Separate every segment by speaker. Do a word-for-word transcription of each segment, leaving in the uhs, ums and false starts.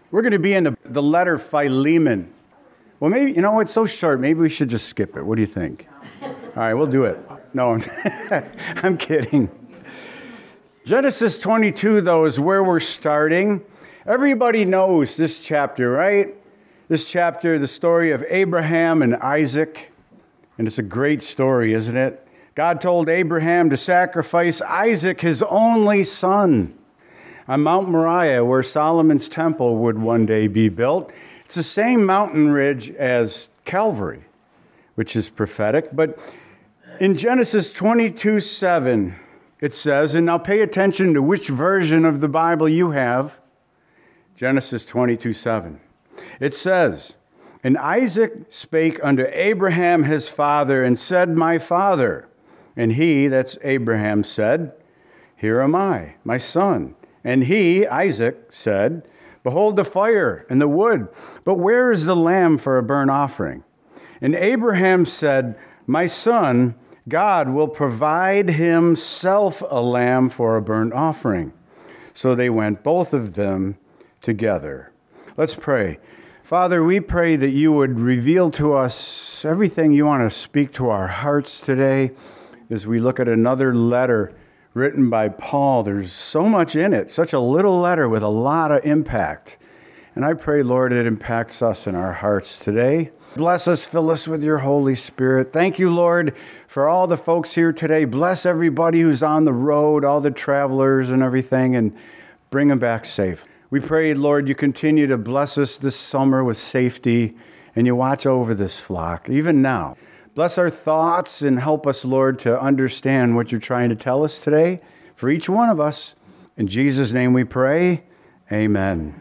Speaker 1: We're going to be in the, the letter Philemon. Well, maybe, you know, it's so short, maybe we should just skip it. What do you think? All right, we'll do it. No, I'm, I'm kidding. Genesis twenty-two, though, is where we're starting. Everybody knows this chapter, right? This chapter, the story of Abraham and Isaac. And it's a great story, isn't it? God told Abraham to sacrifice Isaac, his only son, on Mount Moriah, where Solomon's temple would one day be built. It's the same mountain ridge as Calvary, which is prophetic. But in Genesis twenty-two seven, it says, and now pay attention to which version of the Bible you have, Genesis twenty-two seven. It says, and Isaac spake unto Abraham his father, and said, my father. And he, that's Abraham, said, here am I, my son. And he, Isaac, said, behold the fire and the wood, but where is the lamb for a burnt offering? And Abraham said, my son, God will provide himself a lamb for a burnt offering. So they went, both of them, together. Let's pray. Father, we pray that you would reveal to us everything you want to speak to our hearts today as we look at another letter written by Paul. There's so much in it, such a little letter with a lot of impact. And I pray, Lord, it impacts us in our hearts today. Bless us, fill us with your Holy Spirit. Thank you, Lord, for all the folks here today. Bless everybody who's on the road, all the travelers and everything, and bring them back safe. We pray, Lord, you continue to bless us this summer with safety, and you watch over this flock, even now. Bless our thoughts and help us, Lord, to understand what you're trying to tell us today for each one of us. In Jesus' name we pray, amen.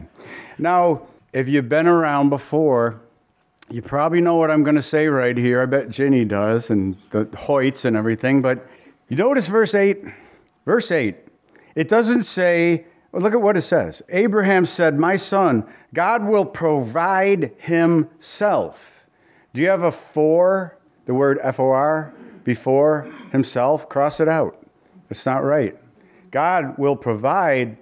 Speaker 1: Now, if you've been around before, you probably know what I'm going to say right here. I bet Ginny does, and the Hoyts and everything. But you notice verse eight? Verse eight. It doesn't say, well, look at what it says. Abraham said, my son, God will provide himself. Do you have a for, the word F O R, before himself? Cross it out. It's not right. God will provide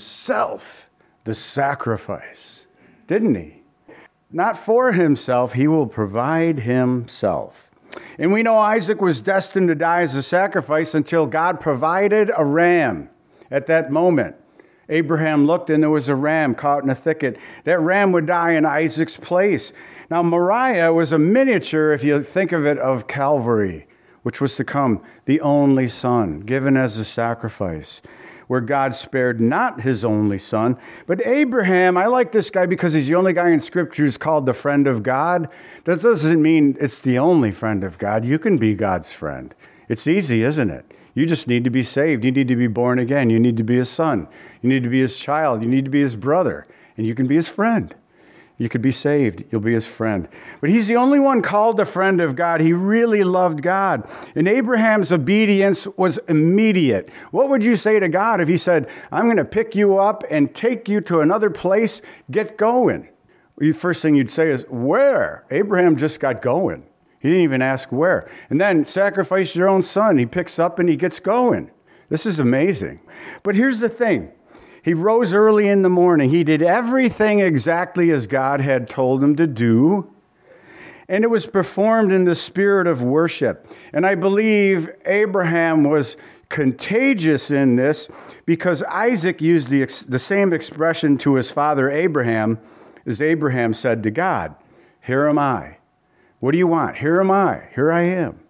Speaker 1: himself the sacrifice, didn't he? Not for himself, he will provide himself. And we know Isaac was destined to die as a sacrifice until God provided a ram at that moment. Abraham looked and there was a ram caught in a thicket. That ram would die in Isaac's place. Now, Moriah was a miniature, if you think of it, of Calvary, which was to come, the only son, given as a sacrifice, where God spared not his only son, but Abraham. I like this guy because he's the only guy in Scripture who's called the friend of God. That doesn't mean it's the only friend of God. You can be God's friend. It's easy, isn't it? You just need to be saved. You need to be born again. You need to be his son. You need to be his child. You need to be his brother. And you can be his friend. You could be saved. You'll be his friend. But he's the only one called a friend of God. He really loved God. And Abraham's obedience was immediate. What would you say to God if he said, I'm going to pick you up and take you to another place? Get going. The first thing you'd say is, where? Abraham just got going. He didn't even ask where. And then sacrifice your own son. He picks up and he gets going. This is amazing. But here's the thing. He rose early in the morning. He did everything exactly as God had told him to do. And it was performed in the spirit of worship. And I believe Abraham was contagious in this because Isaac used the, the same expression to his father Abraham as Abraham said to God, here am I. What do you want? Here am I. Here I am.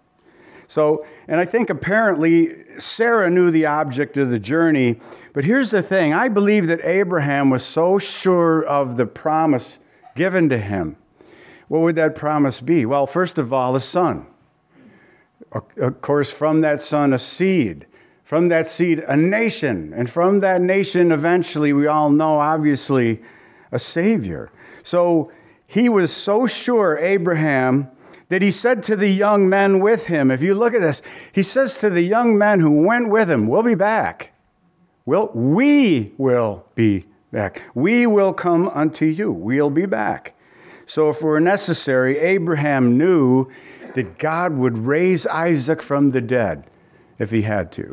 Speaker 1: So, and I think apparently Sarah knew the object of the journey. But here's the thing. I believe that Abraham was so sure of the promise given to him. What would that promise be? Well, first of all, a son. Of course, from that son, a seed. From that seed, a nation. And from that nation, eventually, we all know, obviously, a Savior. So he was so sure, Abraham, that he said to the young men with him, if you look at this, he says to the young men who went with him, we'll be back. We'll, we will be back. We will come unto you. We'll be back. So if it were necessary, Abraham knew that God would raise Isaac from the dead if he had to.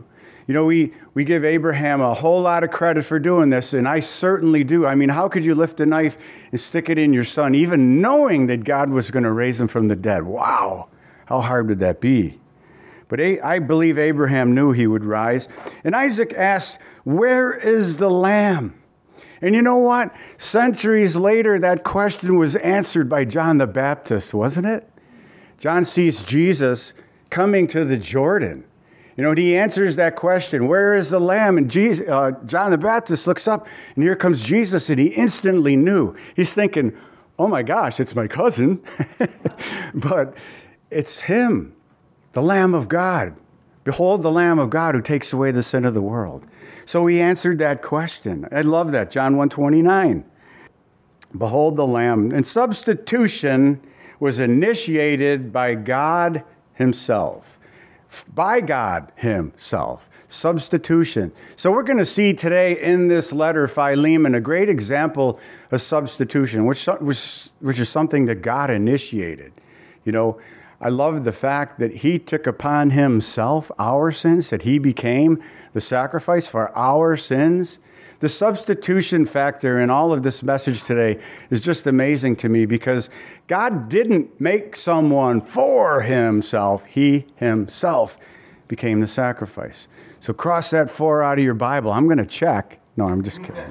Speaker 1: You know, we, we give Abraham a whole lot of credit for doing this, and I certainly do. I mean, how could you lift a knife and stick it in your son, even knowing that God was going to raise him from the dead? Wow, how hard would that be? But I believe Abraham knew he would rise. And Isaac asked, where is the lamb? And you know what? Centuries later, that question was answered by John the Baptist, wasn't it? John sees Jesus coming to the Jordan. You know, and he answers that question, where is the lamb? And Jesus, uh, John the Baptist looks up, and here comes Jesus, and he instantly knew. He's thinking, oh my gosh, it's my cousin. But it's him, the Lamb of God. Behold the Lamb of God who takes away the sin of the world. So he answered that question. I love that, John one twenty-nine. Behold the Lamb. And substitution was initiated by God himself. By God himself. Substitution. So we're going to see today in this letter, Philemon, a great example of substitution, which, which, which is something that God initiated. You know, I love the fact that he took upon himself our sins, that he became the sacrifice for our sins. The substitution factor in all of this message today is just amazing to me because God didn't make someone for himself. He himself became the sacrifice. So cross that four out of your Bible. I'm going to check. No, I'm just kidding.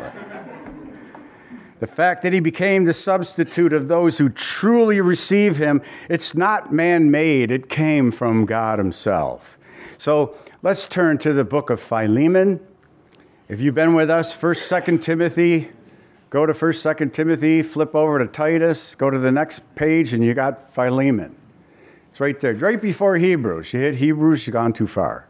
Speaker 1: The fact that he became the substitute of those who truly receive him, it's not man-made. It came from God himself. So let's turn to the book of Philemon. If you've been with us, First, Second Timothy, go to First, Second Timothy, flip over to Titus, go to the next page, and you got Philemon. It's right there, right before Hebrews. You hit Hebrews, you've gone too far.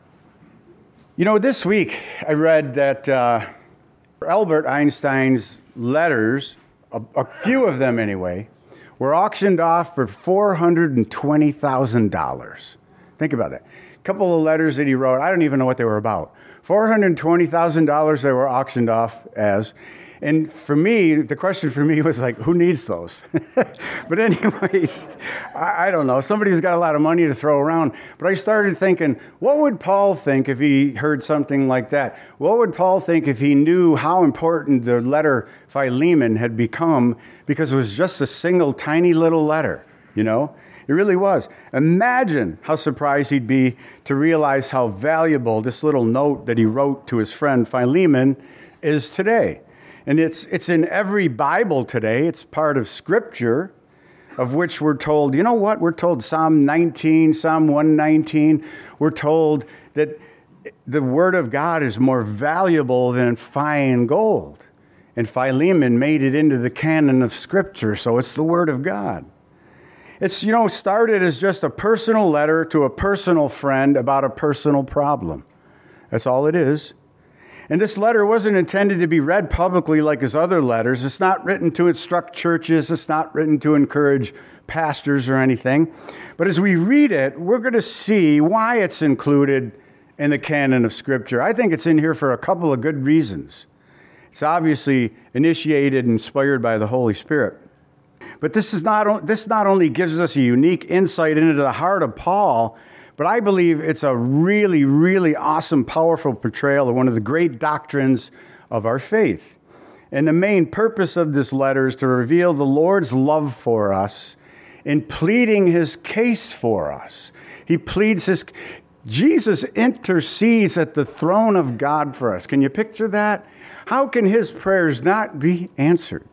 Speaker 1: You know, this week I read that uh, Albert Einstein's letters, a, a few of them anyway, were auctioned off for four hundred twenty thousand dollars. Think about that. A couple of letters that he wrote, I don't even know what they were about. four hundred twenty thousand dollars they were auctioned off as. And for me, the question for me was like, who needs those? But anyways, I, I don't know. Somebody's got a lot of money to throw around. But I started thinking, what would Paul think if he heard something like that? What would Paul think if he knew how important the letter Philemon had become because it was just a single tiny little letter, you know? It really was. Imagine how surprised he'd be to realize how valuable this little note that he wrote to his friend Philemon is today. And it's it's in every Bible today. It's part of Scripture, of which we're told, you know what? We're told Psalm nineteen, Psalm one nineteen, we're told that the Word of God is more valuable than fine gold. And Philemon made it into the canon of Scripture, so it's the Word of God. It's, you know, started as just a personal letter to a personal friend about a personal problem. That's all it is. And this letter wasn't intended to be read publicly like his other letters. It's not written to instruct churches. It's not written to encourage pastors or anything. But as we read it, we're going to see why it's included in the canon of Scripture. I think it's in here for a couple of good reasons. It's obviously initiated and inspired by the Holy Spirit. But this is not this not only gives us a unique insight into the heart of Paul, but I believe it's a really, really awesome, powerful portrayal of one of the great doctrines of our faith. And the main purpose of this letter is to reveal the Lord's love for us in pleading his case for us. He pleads his... Jesus intercedes at the throne of God for us. Can you picture that? How can his prayers not be answered?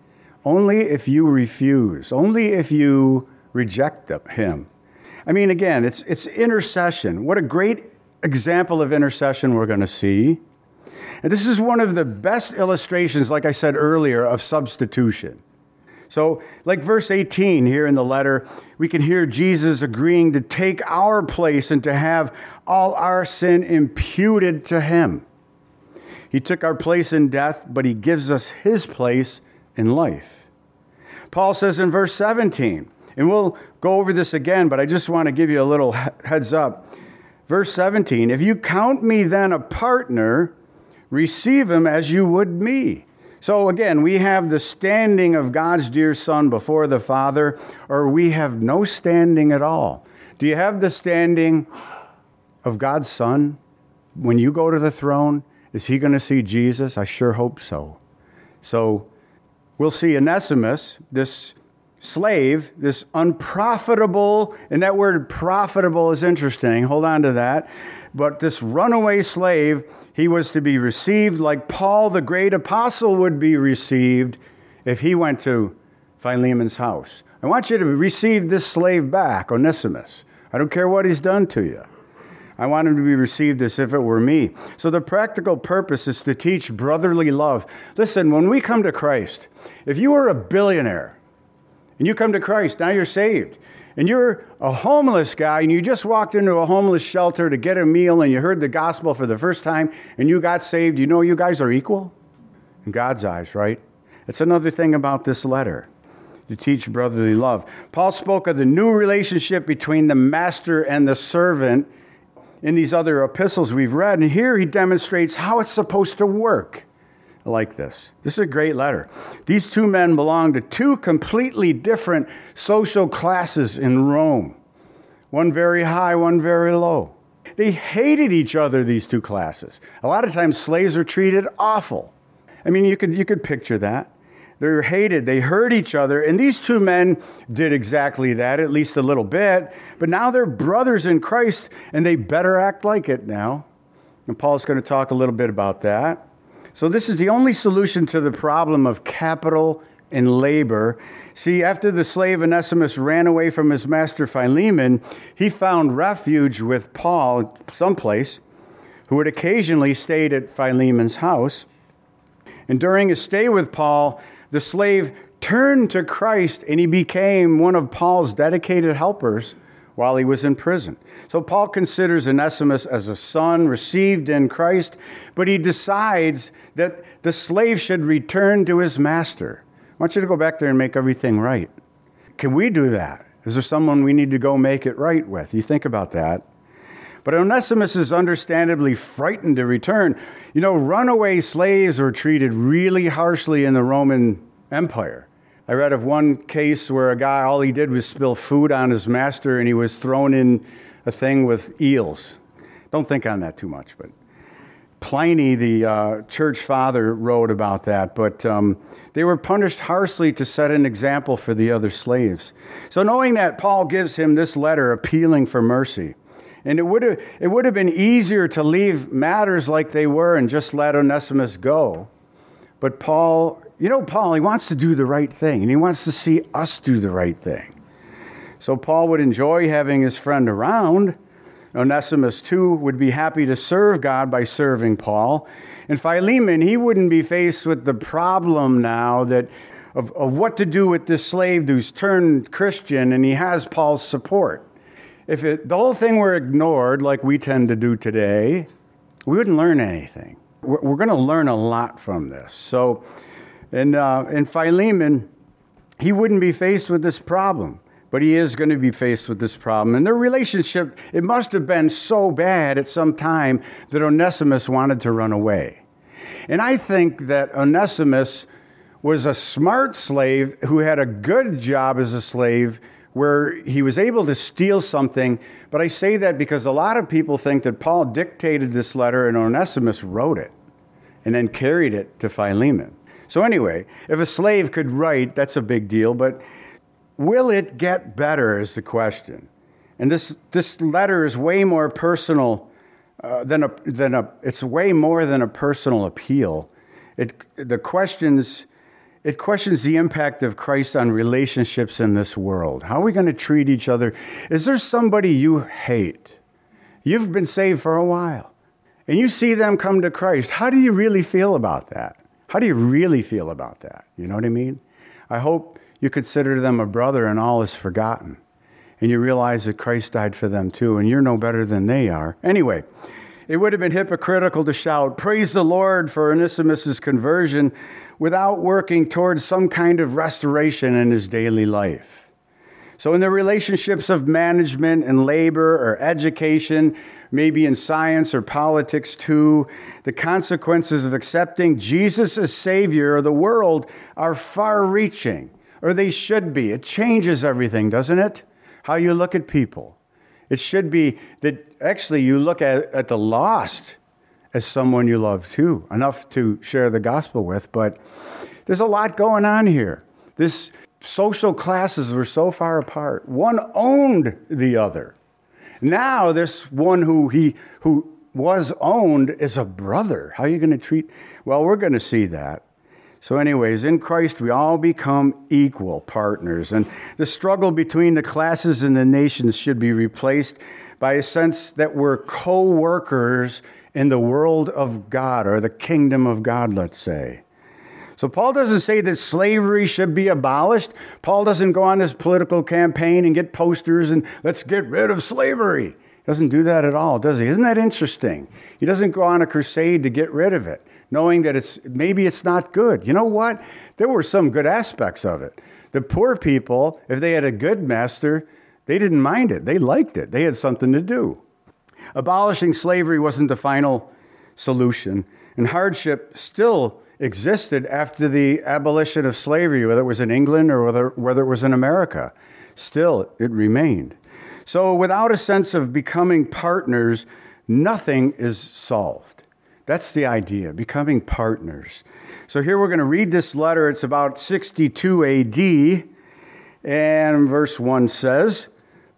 Speaker 1: Only if you refuse. Only if you reject him. I mean, again, it's it's intercession. What a great example of intercession we're going to see. And this is one of the best illustrations, like I said earlier, of substitution. So, like verse eighteen here in the letter, we can hear Jesus agreeing to take our place and to have all our sin imputed to him. He took our place in death, but he gives us his place in life. Paul says in verse seventeen, and we'll go over this again, but I just want to give you a little heads up. Verse seventeen, if you count me then a partner, receive him as you would me. So again, we have the standing of God's dear Son before the Father, or we have no standing at all. Do you have the standing of God's Son when you go to the throne, is he going to see Jesus? I sure hope so. So we'll see Onesimus, this slave, this unprofitable, and that word profitable is interesting. Hold on to that. But this runaway slave, he was to be received like Paul, the great apostle, would be received if he went to Philemon's house. I want you to receive this slave back, Onesimus. I don't care what he's done to you. I want him to be received as if it were me. So the practical purpose is to teach brotherly love. Listen, when we come to Christ, if you were a billionaire and you come to Christ, now you're saved, and you're a homeless guy and you just walked into a homeless shelter to get a meal and you heard the gospel for the first time and you got saved, you know you guys are equal in God's eyes, right? That's another thing about this letter, to teach brotherly love. Paul spoke of the new relationship between the master and the servant in these other epistles we've read, and here he demonstrates how it's supposed to work like this. This is a great letter. These two men belong to two completely different social classes in Rome. One very high, one very low. They hated each other, these two classes. A lot of times slaves are treated awful. I mean, you could you could picture that. They're hated. They hurt each other. And these two men did exactly that, at least a little bit. But now they're brothers in Christ, and they better act like it now. And Paul's going to talk a little bit about that. So this is the only solution to the problem of capital and labor. See, after the slave Onesimus ran away from his master Philemon, he found refuge with Paul someplace, who had occasionally stayed at Philemon's house. And during his stay with Paul, the slave turned to Christ and he became one of Paul's dedicated helpers while he was in prison. So Paul considers Onesimus as a son received in Christ, but he decides that the slave should return to his master. I want you to go back there and make everything right. Can we do that? Is there someone we need to go make it right with? You think about that. But Onesimus is understandably frightened to return. You know, runaway slaves were treated really harshly in the Roman Empire. I read of one case where a guy, all he did was spill food on his master and he was thrown in a thing with eels. Don't think on that too much, but Pliny, the uh, church father, wrote about that. But um, they were punished harshly to set an example for the other slaves. So knowing that, Paul gives him this letter appealing for mercy. And it would have it would have been easier to leave matters like they were and just let Onesimus go. But Paul, you know, Paul, he wants to do the right thing, and he wants to see us do the right thing. So Paul would enjoy having his friend around. Onesimus, too, would be happy to serve God by serving Paul. And Philemon, he wouldn't be faced with the problem now that of, of what to do with this slave who's turned Christian, and he has Paul's support. If it, the whole thing were ignored, like we tend to do today, we wouldn't learn anything. We're, we're going to learn a lot from this. So, and, uh, and Philemon, he wouldn't be faced with this problem, but he is going to be faced with this problem. And their relationship, it must have been so bad at some time that Onesimus wanted to run away. And I think that Onesimus was a smart slave who had a good job as a slave, where he was able to steal something. But I say that because a lot of people think that Paul dictated this letter and Onesimus wrote it and then carried it to Philemon. So anyway, if a slave could write, that's a big deal, but will it get better is the question. And this this letter is way more personal uh, than a than a it's way more than a personal appeal. It the questions It questions the impact of Christ on relationships in this world. How are we going to treat each other? Is there somebody you hate? You've been saved for a while, and you see them come to Christ. How do you really feel about that? How do you really feel about that? You know what I mean? I hope you consider them a brother and all is forgotten, and you realize that Christ died for them too, and you're no better than they are. Anyway, it would have been hypocritical to shout, "Praise the Lord for Onesimus' conversion," without working towards some kind of restoration in his daily life. So in the relationships of management and labor or education, maybe in science or politics too, the consequences of accepting Jesus as Savior of the world are far-reaching, or they should be. It changes everything, doesn't it? How you look at people. It should be that actually you look at, at the lost as someone you love too, enough to share the gospel with. But there's a lot going on here. This social classes were so far apart. One owned the other. Now this one who he who was owned is a brother. How are you going to treat? Well, we're going to see that. So anyways, in Christ, we all become equal partners. And the struggle between the classes and the nations should be replaced by a sense that we're co-workers in the world of God, or the kingdom of God, let's say. So Paul doesn't say that slavery should be abolished. Paul doesn't go on this political campaign and get posters and let's get rid of slavery. He doesn't do that at all, does he? Isn't that interesting? He doesn't go on a crusade to get rid of it, knowing that it's maybe it's not good. You know what? There were some good aspects of it. The poor people, if they had a good master, they didn't mind it. They liked it. They had something to do. Abolishing slavery wasn't the final solution, and hardship still existed after the abolition of slavery, whether it was in England or whether, whether it was in America. Still, it remained. So without a sense of becoming partners, nothing is solved. That's the idea, becoming partners. So here we're going to read this letter. It's about sixty-two A D, and verse one says,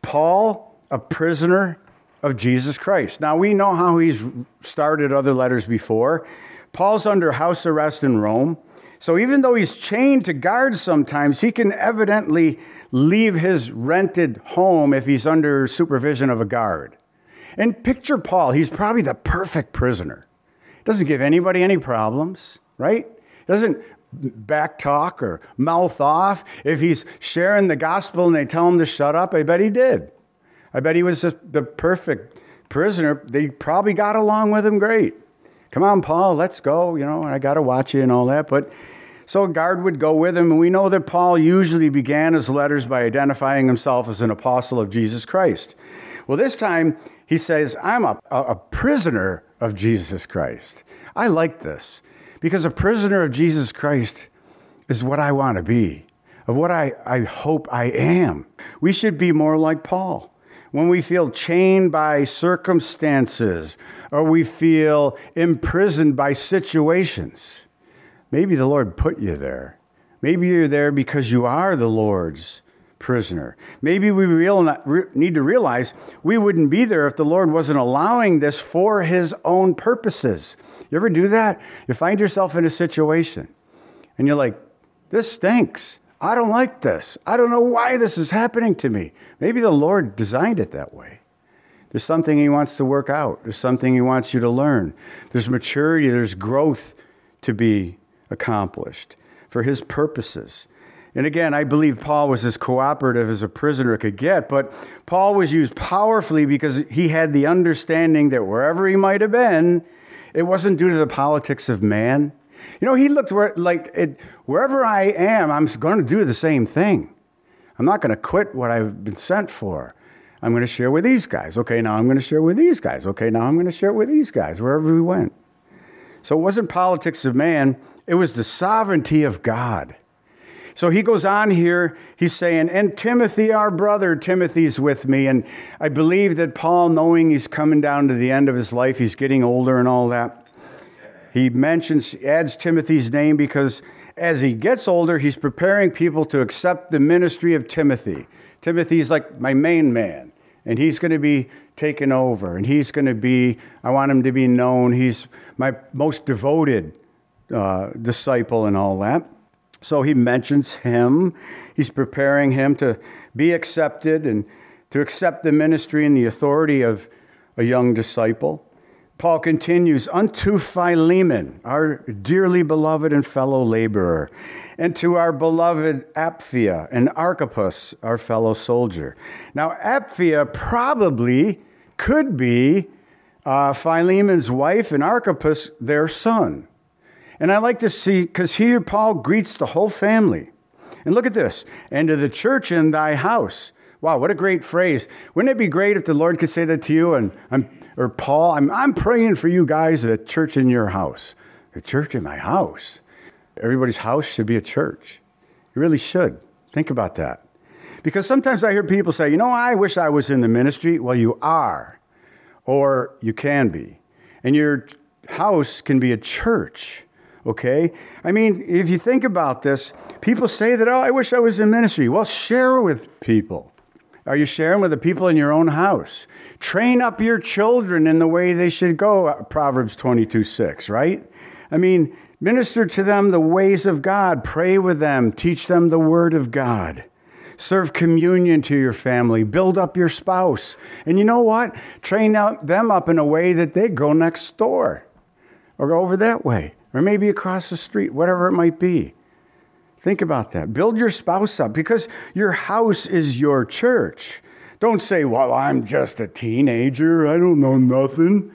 Speaker 1: Paul, a prisoner of Jesus Christ. Now, we know how he's started other letters before. Paul's under house arrest in Rome. So even though he's chained to guards sometimes, he can evidently leave his rented home if he's under supervision of a guard. And picture Paul. He's probably the perfect prisoner. Doesn't give anybody any problems, right? Doesn't backtalk or mouth off. If he's sharing the gospel and they tell him to shut up, I bet he did. I bet he was the, the perfect prisoner. They probably got along with him great. Come on, Paul, let's go. You know, I got to watch you and all that. But so a guard would go with him. And we know that Paul usually began his letters by identifying himself as an apostle of Jesus Christ. Well, this time he says, I'm a, a prisoner of Jesus Christ. I like this because a prisoner of Jesus Christ is what I want to be, of what I, I hope I am. We should be more like Paul. When we feel chained by circumstances or we feel imprisoned by situations, maybe the Lord put you there. Maybe you're there because you are the Lord's prisoner. Maybe we real, need to realize we wouldn't be there if the Lord wasn't allowing this for his own purposes. You ever do that? You find yourself in a situation and you're like, this stinks. I don't like this. I don't know why this is happening to me. Maybe the Lord designed it that way. There's something he wants to work out. There's something he wants you to learn. There's maturity. There's growth to be accomplished for his purposes. And again, I believe Paul was as cooperative as a prisoner could get, but Paul was used powerfully because he had the understanding that wherever he might have been, it wasn't due to the politics of man. You know, he looked where, like, it, wherever I am, I'm going to do the same thing. I'm not going to quit what I've been sent for. I'm going to share with these guys. Okay, now I'm going to share with these guys. Okay, now I'm going to share with these guys, wherever we went. So it wasn't politics of man. It was the sovereignty of God. So he goes on here, he's saying, and Timothy, our brother, Timothy's with me. And I believe that Paul, knowing he's coming down to the end of his life, he's getting older and all that, he mentions, adds Timothy's name because as he gets older, he's preparing people to accept the ministry of Timothy. Timothy's like my main man, and he's going to be taken over, and he's going to be, I want him to be known, he's my most devoted uh, disciple and all that. So he mentions him. He's preparing him to be accepted and to accept the ministry and the authority of a young disciple. Paul continues, unto Philemon, our dearly beloved and fellow laborer, and to our beloved Apphia and Archippus, our fellow soldier. Now, Apphia probably could be uh, Philemon's wife and Archippus, their son. And I like to see, because here Paul greets the whole family. And look at this, and to the church in thy house. Wow, what a great phrase. Wouldn't it be great if the Lord could say that to you? And I'm, or Paul, I'm, I'm praying for you guys at church in your house. The church in my house. Everybody's house should be a church. It really should. Think about that. Because sometimes I hear people say, you know, I wish I was in the ministry. Well, you are. Or you can be. And you're house can be a church, okay? I mean, if you think about this, people say that, oh, I wish I was in ministry. Well, share with people. Are you sharing with the people in your own house? Train up your children in the way they should go, Proverbs twenty-two six, right? I mean, minister to them the ways of God. Pray with them. Teach them the word of God. Serve communion to your family. Build up your spouse. And you know what? Train out them up in a way that they go next door or go over that way or maybe across the street, whatever it might be. Think about that. Build your spouse up because your house is your church. Don't say, well, I'm just a teenager. I don't know nothing.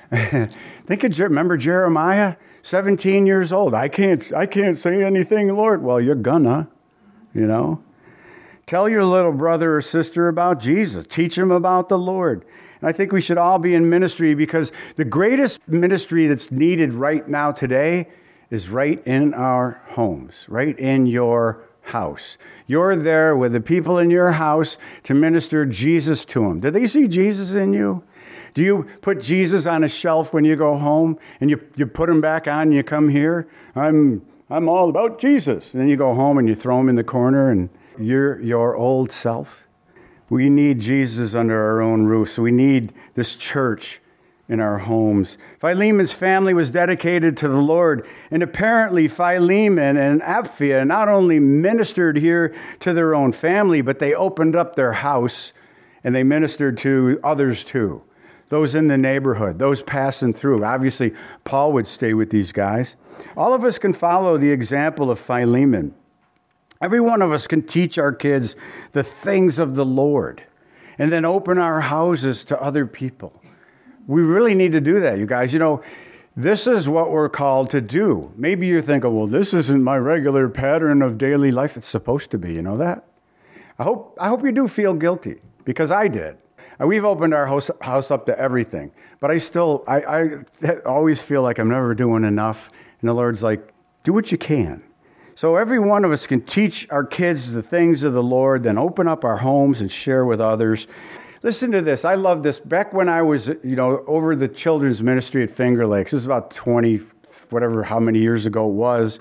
Speaker 1: Think of, remember Jeremiah? seventeen years old. I can't, I can't say anything, Lord. Well, you're gonna, you know. Tell your little brother or sister about Jesus. Teach them about the Lord. And I think we should all be in ministry because the greatest ministry that's needed right now today is right in our homes, right in your house. You're there with the people in your house to minister Jesus to them. Do they see Jesus in you? Do you put Jesus on a shelf when you go home and you, you put him back on and you come here? I'm I'm all about Jesus. And then you go home and you throw him in the corner and you're your old self. We need Jesus under our own roof. So we need this church in our homes. Philemon's family was dedicated to the Lord. And apparently Philemon and Apphia not only ministered here to their own family, but they opened up their house and they ministered to others too. Those in the neighborhood, those passing through. Obviously, Paul would stay with these guys. All of us can follow the example of Philemon. Every one of us can teach our kids the things of the Lord and then open our houses to other people. We really need to do that, you guys. You know, this is what we're called to do. Maybe you're thinking, well, this isn't my regular pattern of daily life. It's supposed to be, you know that? I hope I hope you do feel guilty, because I did. And we've opened our house, house up to everything. But I still, I, I always feel like I'm never doing enough. And the Lord's like, do what you can. So every one of us can teach our kids the things of the Lord, then open up our homes and share with others. Listen to this. I love this. Back when I was, you know, over the children's ministry at Finger Lakes, this is about twenty, whatever, how many years ago it was,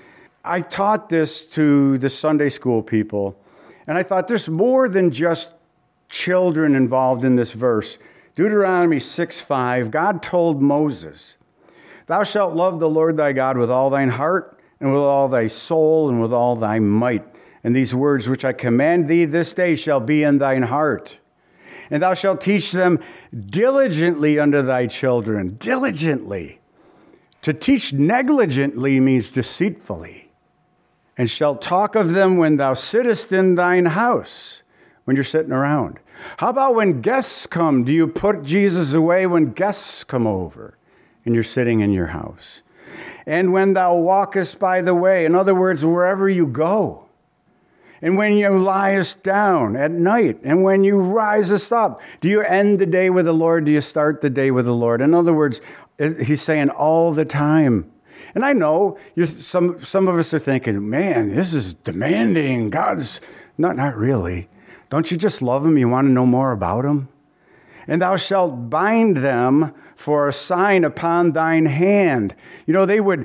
Speaker 1: I taught this to the Sunday school people. And I thought there's more than just children involved in this verse. Deuteronomy six five, God told Moses, thou shalt love the Lord thy God with all thine heart and with all thy soul and with all thy might. And these words which I command thee this day shall be in thine heart. And thou shalt teach them diligently unto thy children. Diligently. To teach negligently means deceitfully. And shalt talk of them when thou sittest in thine house, when you're sitting around. How about when guests come? Do you put Jesus away when guests come over and you're sitting in your house? And when thou walkest by the way, in other words, wherever you go. And when you liest down at night, and when you risest up, do you end the day with the Lord? Do you start the day with the Lord? In other words, he's saying all the time. And I know you're, some some of us are thinking, man, this is demanding. God's not not really. Don't you just love him? You want to know more about him? And thou shalt bind them for a sign upon thine hand. You know, they would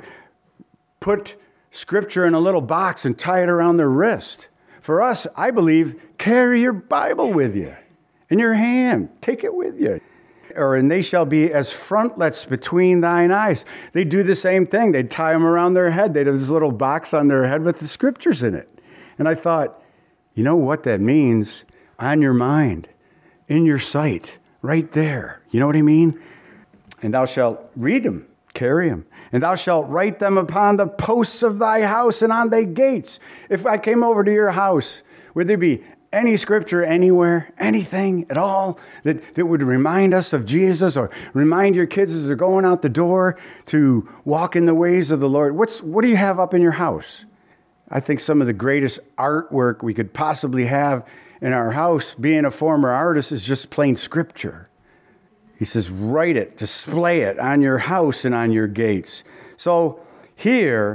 Speaker 1: put scripture in a little box and tie it around their wrist. For us, I believe, carry your Bible with you in your hand. Take it with you. Or, and they shall be as frontlets between thine eyes. They do the same thing. They'd tie them around their head. They'd have this little box on their head with the scriptures in it. And I thought, you know what that means? On your mind, in your sight, right there. You know what I mean? And thou shalt read them, carry them. And thou shalt write them upon the posts of thy house and on thy gates. If I came over to your house, would there be any scripture anywhere, anything at all that, that would remind us of Jesus or remind your kids as they're going out the door to walk in the ways of the Lord? What's what do you have up in your house? I think some of the greatest artwork we could possibly have in our house, being a former artist, is just plain scripture. He says, write it, display it on your house and on your gates. So here,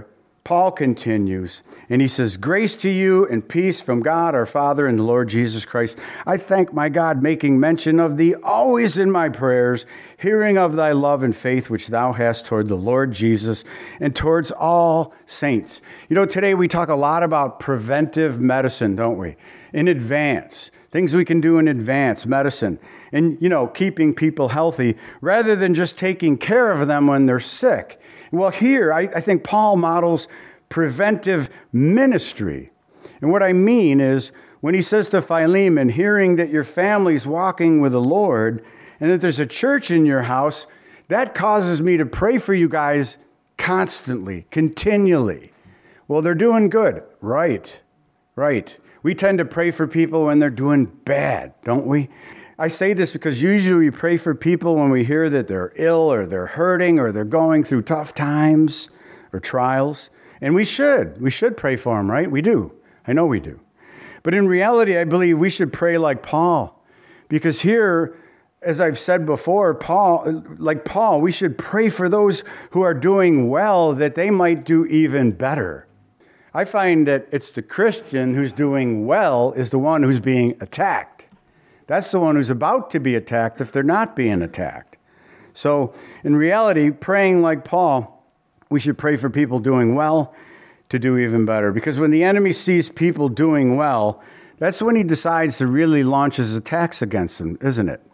Speaker 1: Paul continues, and he says, grace to you and peace from God our Father and the Lord Jesus Christ. I thank my God, making mention of thee always in my prayers, hearing of thy love and faith which thou hast toward the Lord Jesus and towards all saints. You know, today we talk a lot about preventive medicine, don't we? In advance, things we can do in advance, medicine, and, you know, keeping people healthy rather than just taking care of them when they're sick. Well, here, I, I think Paul models preventive ministry. And what I mean is, when he says to Philemon, hearing that your family's walking with the Lord and that there's a church in your house, that causes me to pray for you guys constantly, continually. Well, they're doing good. Right, right. We tend to pray for people when they're doing bad, don't we? I say this because usually we pray for people when we hear that they're ill or they're hurting or they're going through tough times or trials. And we should. We should pray for them, right? We do. I know we do. But in reality, I believe we should pray like Paul. Because here, as I've said before, Paul, like Paul, we should pray for those who are doing well that they might do even better. I find that it's the Christian who's doing well is the one who's being attacked. That's the one who's about to be attacked if they're not being attacked. So in reality, praying like Paul, we should pray for people doing well to do even better. Because when the enemy sees people doing well, that's when he decides to really launch his attacks against them, isn't it?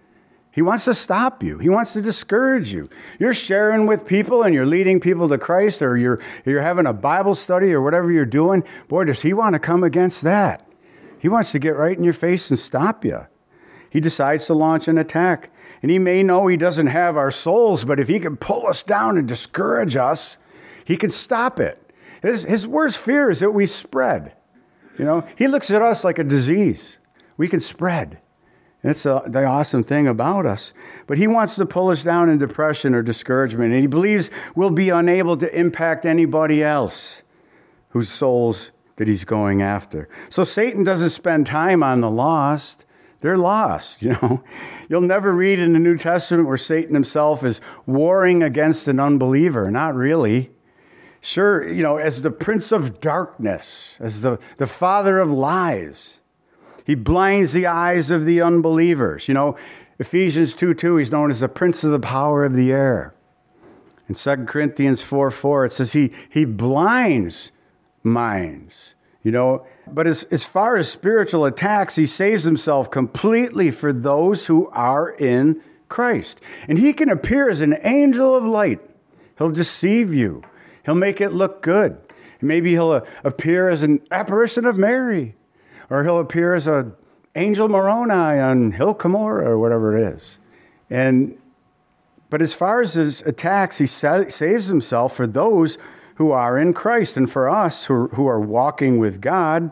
Speaker 1: He wants to stop you. He wants to discourage you. You're sharing with people and you're leading people to Christ, or you're, you're having a Bible study or whatever you're doing. Boy, does he want to come against that. He wants to get right in your face and stop you. He decides to launch an attack. And he may know he doesn't have our souls, but if he can pull us down and discourage us, he can stop it. His, his worst fear is that we spread. You know, he looks at us like a disease. We can spread. And it's a, the awesome thing about us. But he wants to pull us down in depression or discouragement. And he believes we'll be unable to impact anybody else whose souls that he's going after. So Satan doesn't spend time on the lost. They're lost, you know. You'll never read in the New Testament where Satan himself is warring against an unbeliever. Not really. Sure, you know, as the prince of darkness, as the, the father of lies, he blinds the eyes of the unbelievers. You know, Ephesians two two, he's known as the prince of the power of the air. In Second Corinthians four four, it says he, he blinds minds, you know. But as, as far as spiritual attacks, he saves himself completely for those who are in Christ. And he can appear as an angel of light. He'll deceive you. He'll make it look good. Maybe he'll uh, appear as an apparition of Mary, or he'll appear as an angel Moroni on Hill Cumorah or whatever it is. And but as far as his attacks, he sa- saves himself for those who are in Christ. And for us who, who are walking with God,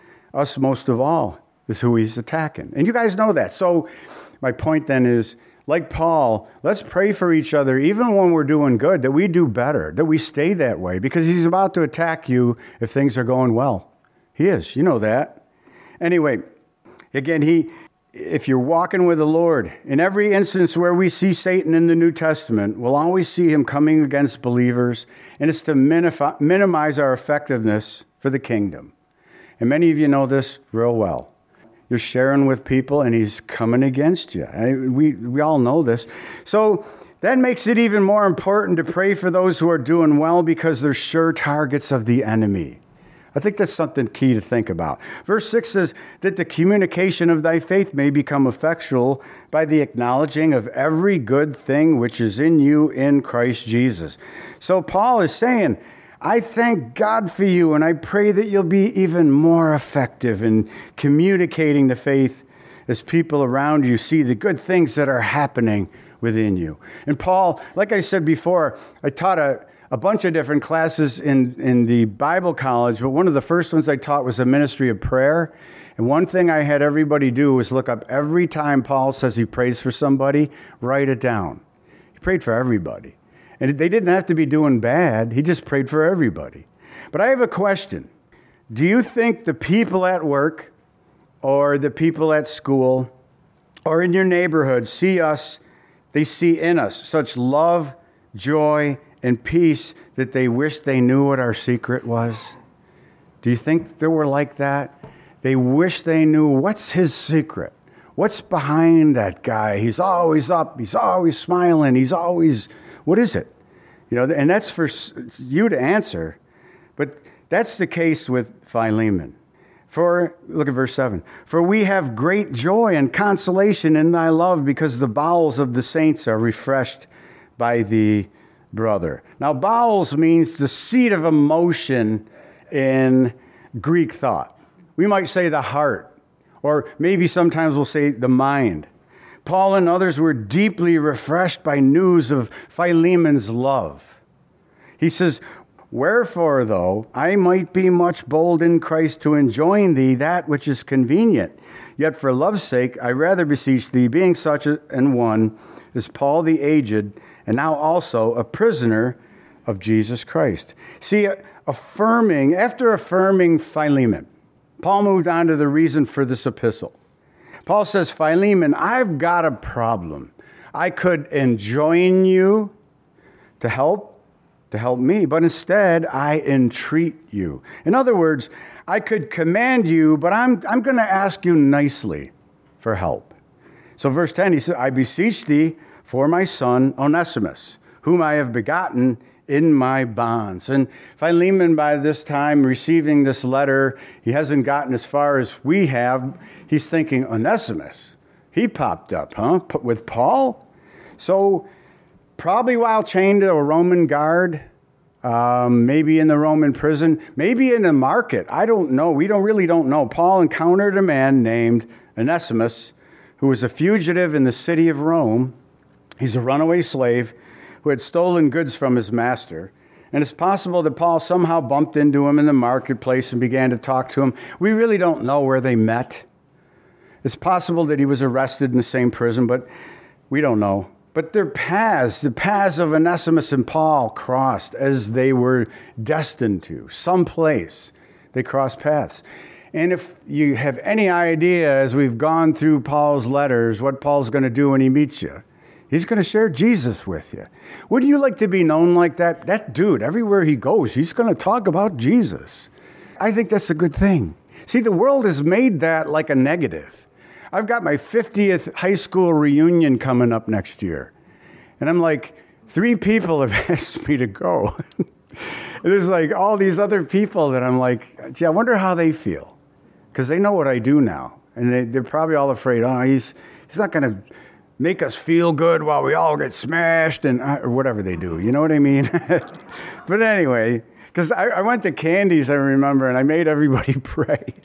Speaker 1: us most of all is who he's attacking. And you guys know that. So my point then is, like Paul, let's pray for each other, even when we're doing good, that we do better, that we stay that way, because he's about to attack you if things are going well. He is. You know that. Anyway, again, he... if you're walking with the Lord, in every instance where we see Satan in the New Testament, we'll always see him coming against believers, and it's to minif- minimize our effectiveness for the kingdom. And many of you know this real well. You're sharing with people, and he's coming against you. I, we, we all know this. So that makes it even more important to pray for those who are doing well, because they're sure targets of the enemy. I think that's something key to think about. Verse six says that the communication of thy faith may become effectual by the acknowledging of every good thing which is in you in Christ Jesus. So Paul is saying, I thank God for you, and I pray that you'll be even more effective in communicating the faith as people around you see the good things that are happening within you. And Paul, like I said before, I taught a a bunch of different classes in, in the Bible college, but one of the first ones I taught was the ministry of prayer. And one thing I had everybody do was look up every time Paul says he prays for somebody, write it down. He prayed for everybody. And they didn't have to be doing bad. He just prayed for everybody. But I have a question. Do you think the people at work or the people at school or in your neighborhood see us, they see in us such love, joy, and peace that they wished they knew what our secret was? Do you think they were like that? They wish they knew what's his secret. What's behind that guy? He's always up. He's always smiling. He's always, what is it? You know, and that's for you to answer. But that's the case with Philemon. For, look at verse seven. For we have great joy and consolation in thy love, because the bowels of the saints are refreshed by thee, brother. Now, bowels means the seat of emotion in Greek thought. We might say the heart, or maybe sometimes we'll say the mind. Paul and others were deeply refreshed by news of Philemon's love. He says, wherefore, though, I might be much bold in Christ to enjoin thee that which is convenient, yet for love's sake I rather beseech thee, being such an one as Paul the aged, and now also a prisoner of Jesus Christ. See, affirming, after affirming Philemon, Paul moved on to the reason for this epistle. Paul says, Philemon, I've got a problem. I could enjoin you to help, to help me, but instead I entreat you. In other words, I could command you, but I'm, I'm going to ask you nicely for help. So verse ten, he said, I beseech thee for my son Onesimus, whom I have begotten in my bonds. And Philemon, by this time, receiving this letter, he hasn't gotten as far as we have. He's thinking, Onesimus, he popped up, huh? With Paul? So probably while chained to a Roman guard, um, maybe in the Roman prison, maybe in the market. I don't know. We don't really don't know. Paul encountered a man named Onesimus, who was a fugitive in the city of Rome. He's a runaway slave who had stolen goods from his master. And it's possible that Paul somehow bumped into him in the marketplace and began to talk to him. We really don't know where they met. It's possible that he was arrested in the same prison, but we don't know. But their paths, the paths of Onesimus and Paul crossed as they were destined to. Someplace they crossed paths. And if you have any idea, as we've gone through Paul's letters, what Paul's going to do when he meets you, he's going to share Jesus with you. Wouldn't you like to be known like that? That dude, everywhere he goes, he's going to talk about Jesus. I think that's a good thing. See, the world has made that like a negative. I've got my fiftieth high school reunion coming up next year. And I'm like, three people have asked me to go. There's like all these other people that I'm like, gee, I wonder how they feel. Because they know what I do now. And they, they're probably all afraid, oh, he's he's not going to make us feel good while we all get smashed and or whatever they do. You know what I mean? But anyway, because I, I went to Candy's, I remember, and I made everybody pray.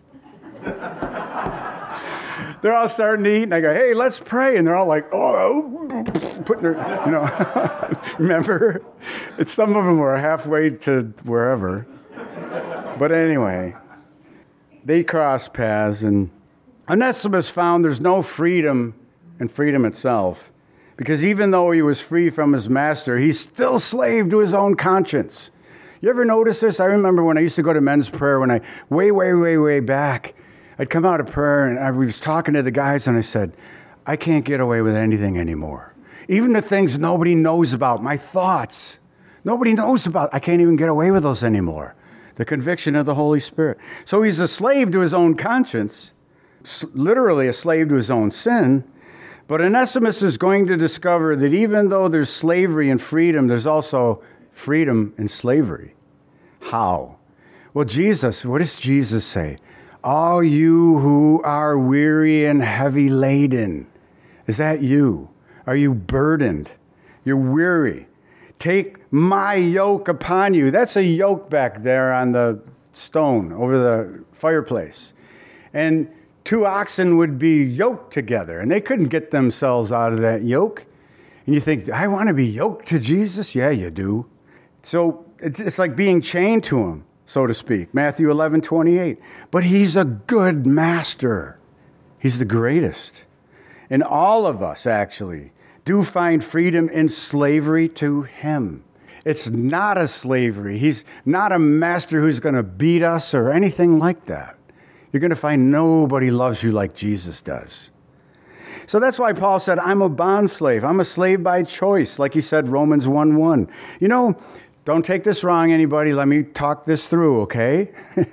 Speaker 1: They're all starting to eat, and I go, hey, let's pray. And they're all like, oh, putting their, you know, remember? It's, some of them were halfway to wherever. But anyway, they crossed paths, and Onesimus found there's no freedom in freedom itself, because even though he was free from his master, he's still slave to his own conscience. You ever notice this? I remember when I used to go to men's prayer, when I, way, way, way, way back, I'd come out of prayer and I was talking to the guys and I said, I can't get away with anything anymore. Even the things nobody knows about, my thoughts, nobody knows about, I can't even get away with those anymore. The conviction of the Holy Spirit. So he's a slave to his own conscience, literally a slave to his own sin. But Onesimus is going to discover that even though there's slavery and freedom, there's also freedom and slavery. How? Well, Jesus, what does Jesus say? All you who are weary and heavy laden. Is that you? Are you burdened? You're weary. Take my yoke upon you. That's a yoke back there on the stone over the fireplace. And two oxen would be yoked together, and they couldn't get themselves out of that yoke. And you think, I want to be yoked to Jesus? Yeah, you do. So it's like being chained to him, so to speak. Matthew eleven twenty-eight. But he's a good master. He's the greatest. And all of us, actually, do find freedom in slavery to him. It's not a slavery. He's not a master who's going to beat us or anything like that. You're going to find nobody loves you like Jesus does. So that's why Paul said, I'm a bond slave. I'm a slave by choice, like he said, Romans one one. You know, don't take this wrong, anybody. Let me talk this through, okay?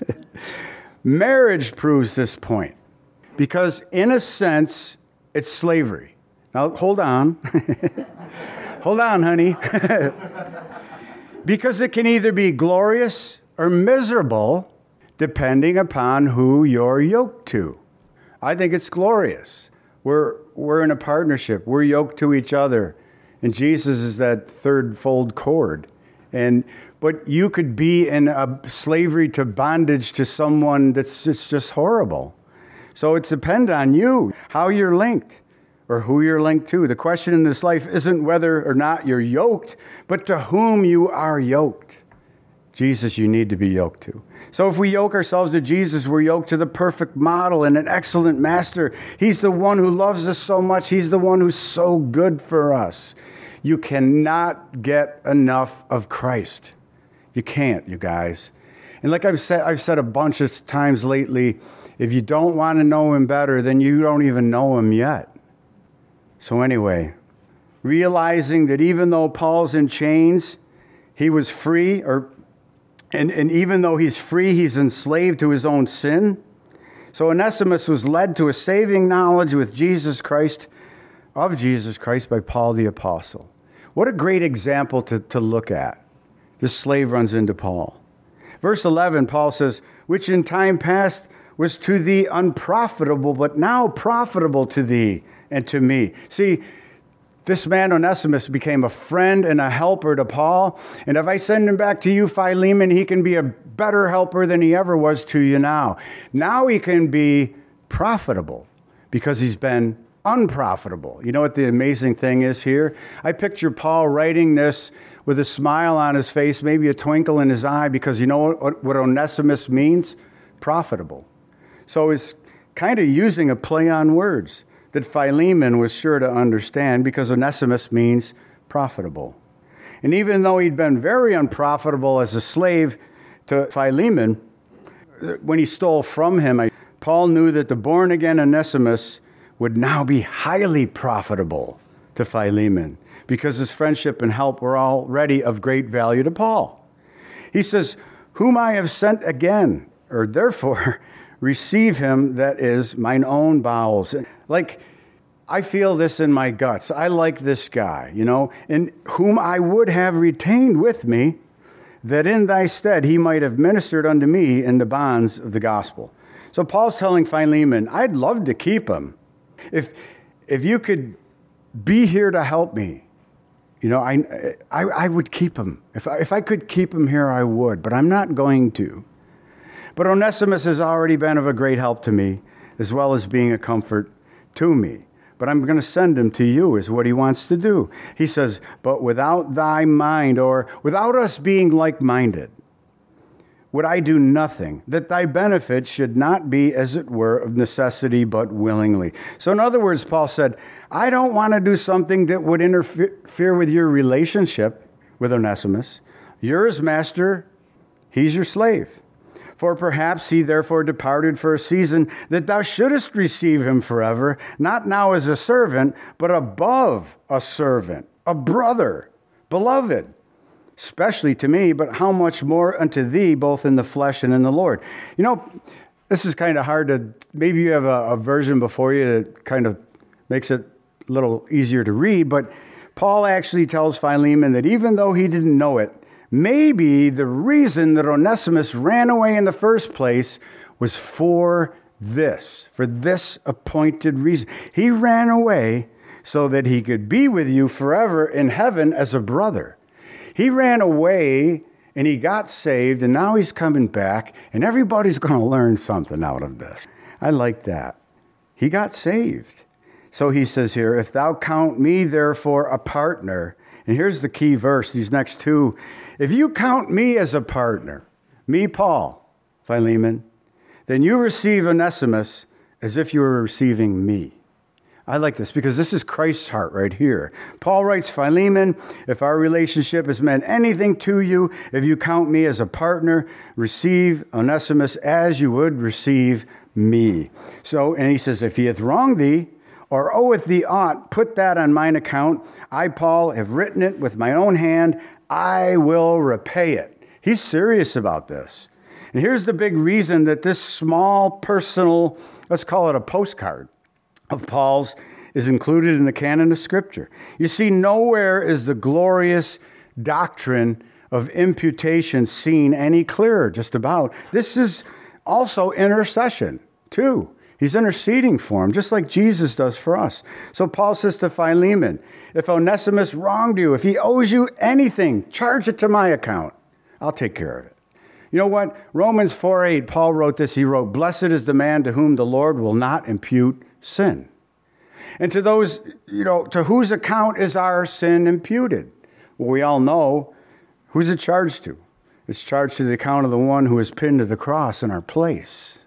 Speaker 1: Marriage proves this point because, in a sense, it's slavery. Now, hold on. Hold on, honey. Because it can either be glorious or miserable, depending upon who you're yoked to. I think it's glorious. We're, we're in a partnership. We're yoked to each other. And Jesus is that third fold cord. And but you could be in a slavery to bondage to someone that's it's just horrible. So it depends on you, how you're linked, or who you're linked to. The question in this life isn't whether or not you're yoked, but to whom you are yoked. Jesus, you need to be yoked to. So if we yoke ourselves to Jesus, we're yoked to the perfect model and an excellent master. He's the one who loves us so much. He's the one who's so good for us. You cannot get enough of Christ. You can't, you guys. And like I've said, I've said a bunch of times lately, if you don't want to know him better, then you don't even know him yet. So anyway, realizing that even though Paul's in chains, he was free, or and, and even though he's free, he's enslaved to his own sin. So Onesimus was led to a saving knowledge with Jesus Christ, of Jesus Christ by Paul the Apostle. What a great example to, to look at. This slave runs into Paul. Verse eleven, Paul says, which in time past was to thee unprofitable, but now profitable to thee and to me. See, this man Onesimus became a friend and a helper to Paul. And if I send him back to you, Philemon, he can be a better helper than he ever was to you now. Now he can be profitable because he's been unprofitable. You know what the amazing thing is here? I picture Paul writing this with a smile on his face, maybe a twinkle in his eye, because you know what, what Onesimus means? Profitable. So he's kind of using a play on words that Philemon was sure to understand, because Onesimus means profitable. And even though he'd been very unprofitable as a slave to Philemon, when he stole from him, Paul knew that the born-again Onesimus would now be highly profitable to Philemon, because his friendship and help were already of great value to Paul. He says, whom I have sent again, or therefore receive him that is mine own bowels. Like, I feel this in my guts. I like this guy, you know, and whom I would have retained with me, that in thy stead he might have ministered unto me in the bonds of the gospel. So Paul's telling Philemon, I'd love to keep him. If if you could be here to help me, you know, I I, I would keep him. If I, if I could keep him here, I would, but I'm not going to. But Onesimus has already been of a great help to me, as well as being a comfort to me. But I'm going to send him to you, is what he wants to do. He says, but without thy mind, or without us being like-minded, would I do nothing, that thy benefit should not be, as it were, of necessity, but willingly. So in other words, Paul said, I don't want to do something that would interfere with your relationship with Onesimus. You're his master, he's your slave. For perhaps he therefore departed for a season, that thou shouldest receive him forever, not now as a servant, but above a servant, a brother, beloved, especially to me, but how much more unto thee, both in the flesh and in the Lord. You know, this is kind of hard to, maybe you have a, a version before you that kind of makes it a little easier to read, but Paul actually tells Philemon that even though he didn't know it, maybe the reason that Onesimus ran away in the first place was for this, for this appointed reason. He ran away so that he could be with you forever in heaven as a brother. He ran away and he got saved, and now he's coming back, and everybody's going to learn something out of this. I like that. He got saved. So he says here, if thou count me therefore a partner, and here's the key verse, these next two. If you count me as a partner, me, Paul, Philemon, then you receive Onesimus as if you were receiving me. I like this because this is Christ's heart right here. Paul writes, Philemon, if our relationship has meant anything to you, if you count me as a partner, receive Onesimus as you would receive me. So, and he says, if he hath wronged thee, or oweth thee aught, put that on mine account. I, Paul, have written it with my own hand. I will repay it. He's serious about this. And here's the big reason that this small personal, let's call it a postcard of Paul's, is included in the canon of Scripture. You see, nowhere is the glorious doctrine of imputation seen any clearer, just about. This is also intercession, too. He's interceding for him, just like Jesus does for us. So Paul says to Philemon, if Onesimus wronged you, if he owes you anything, charge it to my account. I'll take care of it. You know what? Romans four eight, Paul wrote this. He wrote, blessed is the man to whom the Lord will not impute sin. And to those, you know, to whose account is our sin imputed? Well, we all know, who's it charged to? It's charged to the account of the one who is pinned to the cross in our place.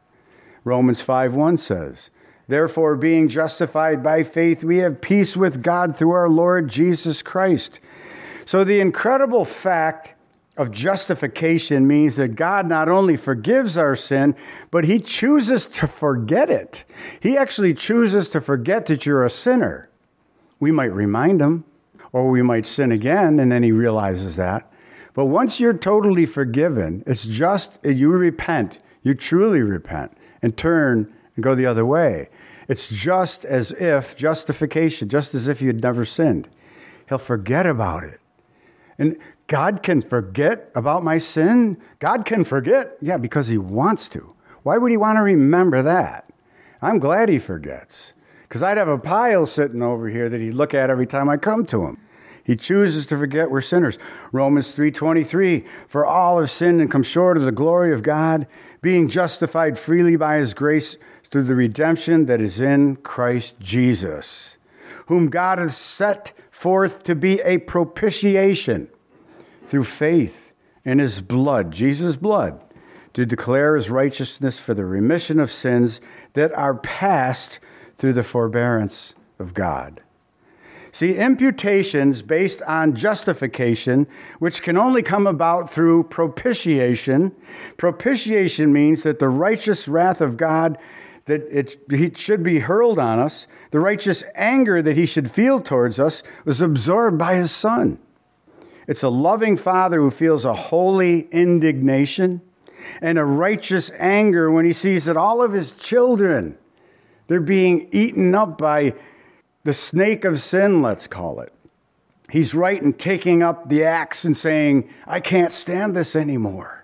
Speaker 1: Romans five one says, therefore, being justified by faith, we have peace with God through our Lord Jesus Christ. So the incredible fact of justification means that God not only forgives our sin, but he chooses to forget it. He actually chooses to forget that you're a sinner. We might remind him, or we might sin again, and then he realizes that. But once you're totally forgiven, it's just, you repent, you truly repent, and turn and go the other way. It's just as if, justification, just as if you'd never sinned. He'll forget about it. And God can forget about my sin? God can forget? Yeah, because he wants to. Why would he want to remember that? I'm glad he forgets, because I'd have a pile sitting over here that he'd look at every time I come to him. He chooses to forget we're sinners. Romans three twenty-three, for all have sinned and come short of the glory of God, being justified freely by his grace through the redemption that is in Christ Jesus, whom God has set forth to be a propitiation through faith in his blood, Jesus' blood, to declare his righteousness for the remission of sins that are past through the forbearance of God. See, imputations based on justification, which can only come about through propitiation. Propitiation means that the righteous wrath of God, that it, it should be hurled on us, the righteous anger that he should feel towards us, was absorbed by his Son. It's a loving Father who feels a holy indignation and a righteous anger when he sees that all of his children, they're being eaten up by the snake of sin, let's call it. He's right in taking up the axe and saying, I can't stand this anymore.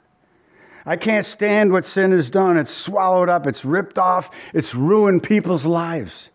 Speaker 1: I can't stand what sin has done. It's swallowed up. It's ripped off. It's ruined people's lives.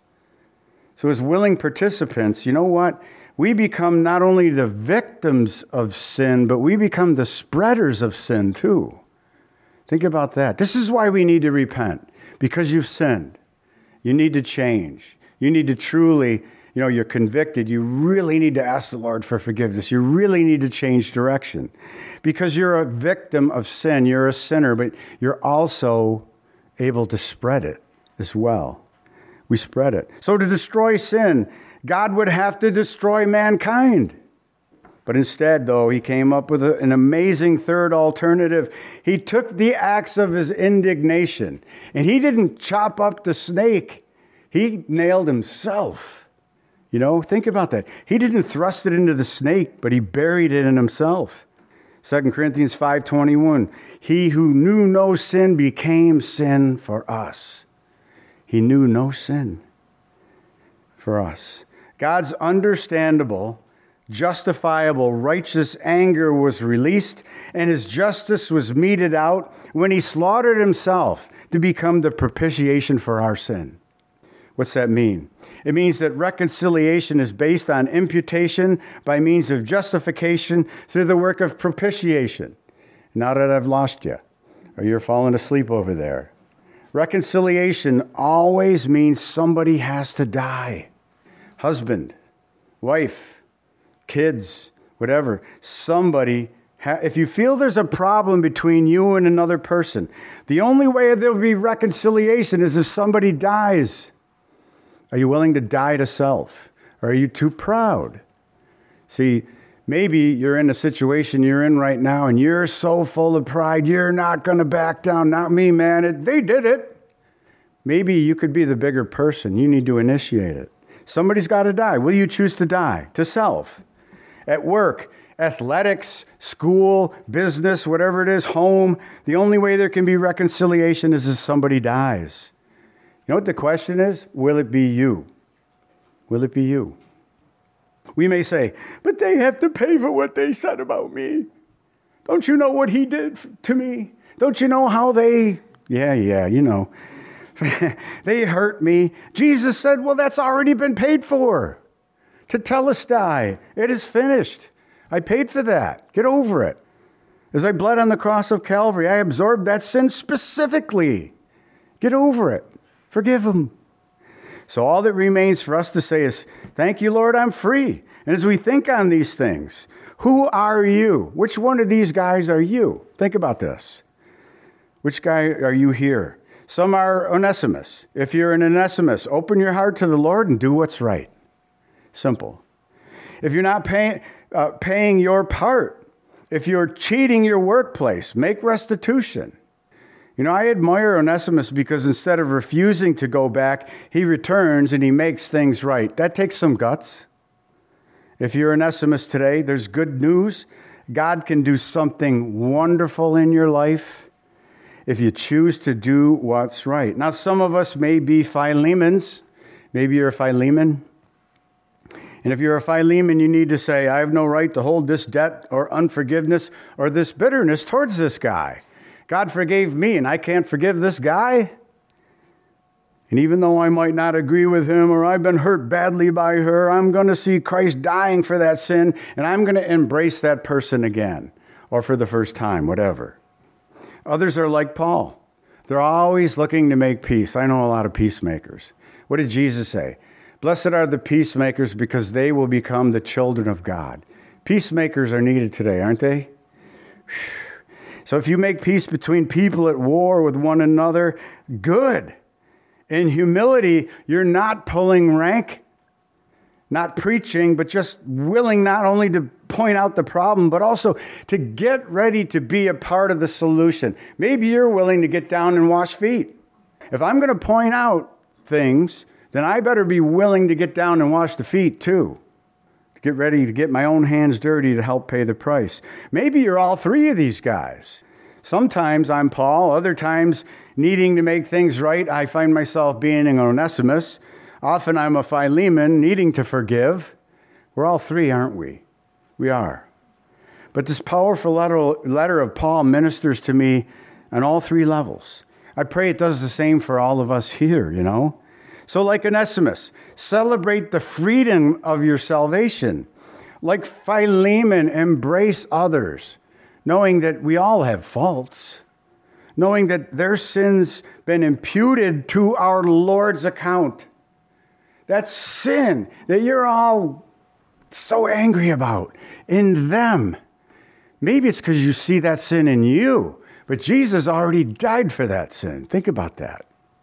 Speaker 1: So as willing participants, you know what? We become not only the victims of sin, but we become the spreaders of sin too. Think about that. This is why we need to repent, because you've sinned. You need to change. You need to truly, you know, you're convicted. You really need to ask the Lord for forgiveness. You really need to change direction, because you're a victim of sin. You're a sinner, but you're also able to spread it as well. We spread it. So to destroy sin, God would have to destroy mankind. But instead, though, he came up with a, an amazing third alternative. He took the axe of his indignation, and he didn't chop up the snake. He nailed himself. You know, think about that. He didn't thrust it into the snake, but he buried it in himself. Second Corinthians five twenty-one, he who knew no sin became sin for us. He knew no sin for us. God's understandable, justifiable, righteous anger was released, and his justice was meted out when he slaughtered himself to become the propitiation for our sin. What's that mean? It means that reconciliation is based on imputation by means of justification through the work of propitiation. Now that I've lost you, or you're falling asleep over there. Reconciliation always means somebody has to die. Husband, wife, kids, whatever. Somebody, ha- if you feel there's a problem between you and another person, the only way there'll be reconciliation is if somebody dies. Are you willing to die to self? Or are you too proud? See, maybe you're in a situation you're in right now and you're so full of pride, you're not going to back down. Not me, man. It, they did it. Maybe you could be the bigger person. You need to initiate it. Somebody's got to die. Will you choose to die? To self. At work, athletics, school, business, whatever it is, home, the only way there can be reconciliation is if somebody dies. You know what the question is? Will it be you? Will it be you? We may say, but they have to pay for what they said about me. Don't you know what he did to me? Don't you know how they... Yeah, yeah, you know. They hurt me. Jesus said, well, that's already been paid for. Tetelestai. It is finished. I paid for that. Get over it. As I bled on the cross of Calvary, I absorbed that sin specifically. Get over it. Forgive him. So all that remains for us to say is, thank you, Lord, I'm free. And as we think on these things, who are you? Which one of these guys are you? Think about this. Which guy are you here? Some are Onesimus. If you're an Onesimus, open your heart to the Lord and do what's right. Simple. If you're not paying, uh, paying your part, if you're cheating your workplace, make restitution. You know, I admire Onesimus because instead of refusing to go back, he returns and he makes things right. That takes some guts. If you're Onesimus today, there's good news. God can do something wonderful in your life if you choose to do what's right. Now, some of us may be Philemons. Maybe you're a Philemon. And if you're a Philemon, you need to say, I have no right to hold this debt or unforgiveness or this bitterness towards this guy. God forgave me, and I can't forgive this guy. And even though I might not agree with him or I've been hurt badly by her, I'm going to see Christ dying for that sin, and I'm going to embrace that person again, or for the first time, whatever. Others are like Paul. They're always looking to make peace. I know a lot of peacemakers. What did Jesus say? Blessed are the peacemakers because they will become the children of God. Peacemakers are needed today, aren't they? So if you make peace between people at war with one another, good. In humility, you're not pulling rank, not preaching, but just willing not only to point out the problem, but also to get ready to be a part of the solution. Maybe you're willing to get down and wash feet. If I'm going to point out things, then I better be willing to get down and wash the feet too. To get ready to get my own hands dirty to help pay the price. Maybe you're all three of these guys. Sometimes I'm Paul, other times needing to make things right, I find myself being an Onesimus. Often I'm a Philemon, needing to forgive. We're all three, aren't we? We are. But this powerful letter, letter of Paul ministers to me on all three levels. I pray it does the same for all of us here, you know. So like Onesimus, celebrate the freedom of your salvation. Like Philemon, embrace others, knowing that we all have faults, knowing that their sins been imputed to our Lord's account. That sin that you're all so angry about in them. Maybe it's because you see that sin in you, but Jesus already died for that sin. Think about that.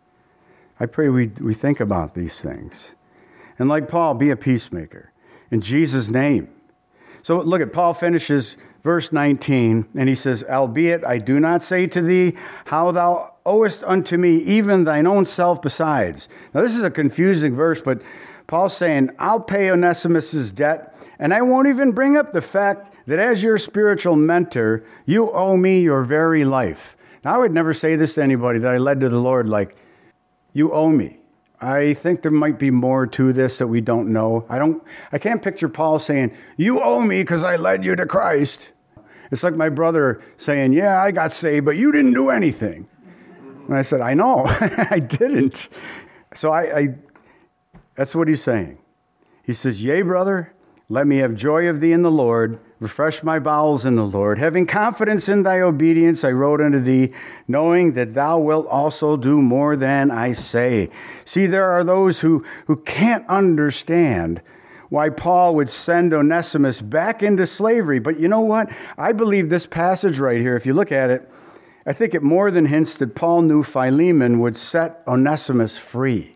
Speaker 1: I pray we, we think about these things. And like Paul, be a peacemaker in Jesus' name. So look at Paul finishes verse nineteen, and he says, albeit I do not say to thee how thou owest unto me even thine own self besides. Now this is a confusing verse, but Paul's saying, I'll pay Onesimus' debt, and I won't even bring up the fact that as your spiritual mentor, you owe me your very life. Now I would never say this to anybody that I led to the Lord, like, you owe me. I think there might be more to this that we don't know. I don't. I can't picture Paul saying, you owe me because I led you to Christ. It's like my brother saying, yeah, I got saved, but you didn't do anything. And I said, I know, I didn't. So I, I, that's what he's saying. He says, yea, brother, let me have joy of thee in the Lord. Refresh my bowels in the Lord. Having confidence in thy obedience, I wrote unto thee, knowing that thou wilt also do more than I say. See, there are those who, who can't understand why Paul would send Onesimus back into slavery. But you know what? I believe this passage right here, if you look at it, I think it more than hints that Paul knew Philemon would set Onesimus free.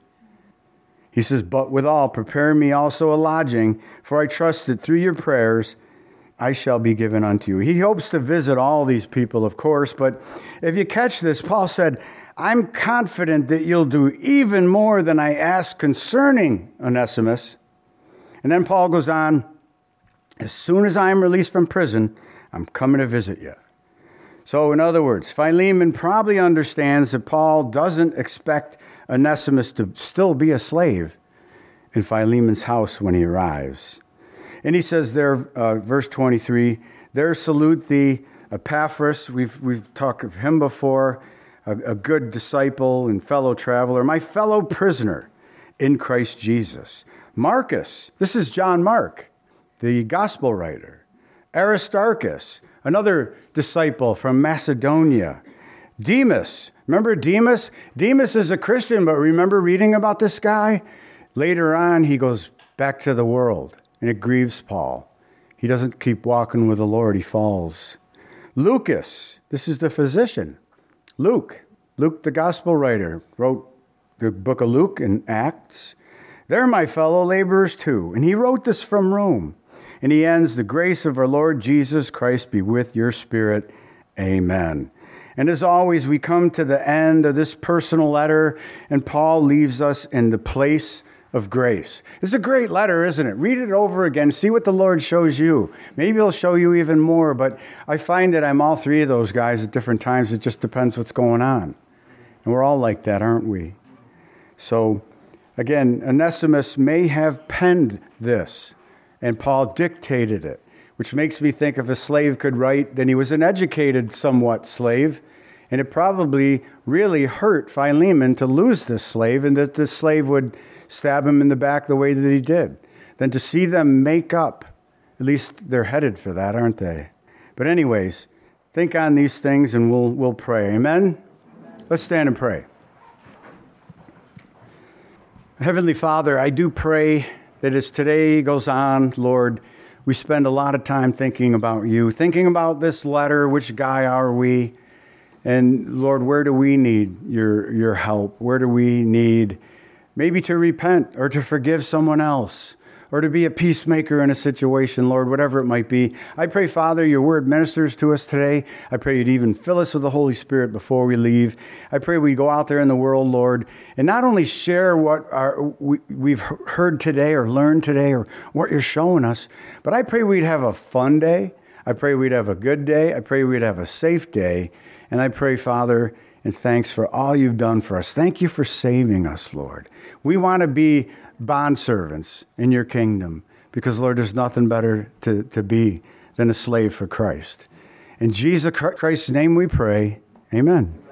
Speaker 1: He says, but withal, prepare me also a lodging, for I trust that through your prayers I shall be given unto you. He hopes to visit all these people, of course, but if you catch this, Paul said, I'm confident that you'll do even more than I ask concerning Onesimus. And then Paul goes on, as soon as I am released from prison, I'm coming to visit you. So in other words, Philemon probably understands that Paul doesn't expect Onesimus to still be a slave in Philemon's house when he arrives. And he says there, uh, verse twenty-three, there salute thee, Epaphras. We've, we've talked of him before, a, a good disciple and fellow traveler, my fellow prisoner in Christ Jesus. Marcus, this is John Mark, the gospel writer. Aristarchus, another disciple from Macedonia. Demas, remember Demas? Demas is a Christian, but remember reading about this guy? Later on, he goes back to the world, and it grieves Paul. He doesn't keep walking with the Lord, he falls. Lucas, this is the physician. Luke, Luke the gospel writer, wrote the book of Luke and Acts. They're my fellow laborers too, and he wrote this from Rome. And he ends, the grace of our Lord Jesus Christ be with your spirit. Amen. And as always, we come to the end of this personal letter, and Paul leaves us in the place of grace. It's a great letter, isn't it? Read it over again. See what the Lord shows you. Maybe he'll show you even more, but I find that I'm all three of those guys at different times. It just depends what's going on. And we're all like that, aren't we? So, again, Onesimus may have penned this, and Paul dictated it, which makes me think if a slave could write, then he was an educated, somewhat slave, and it probably really hurt Philemon to lose this slave, and that this slave would stab him in the back the way that he did. Then to see them make up, at least they're headed for that, aren't they? But anyways, think on these things and we'll we'll pray. Amen? Let's stand and pray. Heavenly Father, I do pray that as today goes on, Lord, we spend a lot of time thinking about you, thinking about this letter, which guy are we? And Lord, where do we need your your help? Where do we need maybe to repent or to forgive someone else or to be a peacemaker in a situation, Lord, whatever it might be. I pray, Father, your word ministers to us today. I pray you'd even fill us with the Holy Spirit before we leave. I pray we go out there in the world, Lord, and not only share what our, we, we've heard today or learned today or what you're showing us, but I pray we'd have a fun day. I pray we'd have a good day. I pray we'd have a safe day. And I pray, Father, and thanks for all you've done for us. Thank you for saving us, Lord. We want to be bondservants in your kingdom because, Lord, there's nothing better to, to be than a slave for Christ. In Jesus Christ's name we pray, amen.